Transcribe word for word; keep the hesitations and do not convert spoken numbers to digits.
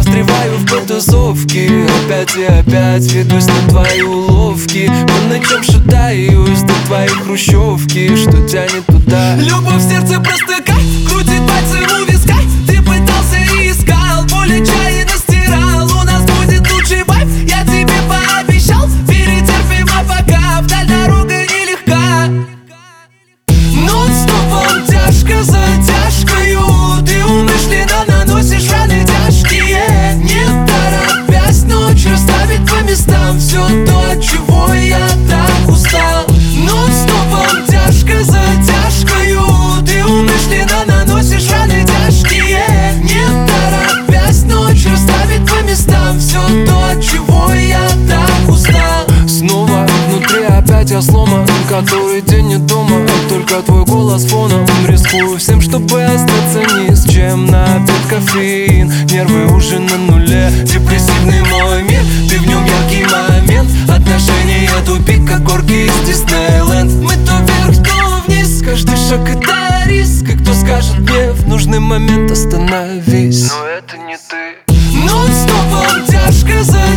застреваю в потусовке. Опять и опять ведусь на твои уловки. По ночам шатаюсь до твоей хрущевки, что тянет туда. Любовь в сердце просто кайф, крутит пальцем у виска. Ты пытался и искал, боль отчаянно стирал. У нас будет лучший вайб, я тебе пообещал. Перетерпим, а пока вдаль дорога нелегка. Нон-стопом тяжко за тяжкою. Ты умышленно наносишь раны тяжкие, не торопясь ночь расставить по местам все то, от чего я так устал. Нон-стопом тяжко за тяжкою. Ты умышленно наносишь раны тяжкие, не торопясь ночь расставить по местам все то, от чего я так устал. Снова внутри опять я сломан, который день не дома, только твой голос фоном. Рискую всем, чтобы остаться ни с чем. Напит кофеин, нервы уже на нуле. Депрессивный мой мир, ты в нем яркий момент. Отношения тупик, как горки из Диснейленд. Мы то вверх, то вниз, каждый шаг это риск. И кто скажет мне в нужный момент остановись? Но это не ты. Нон-стопом тяжко за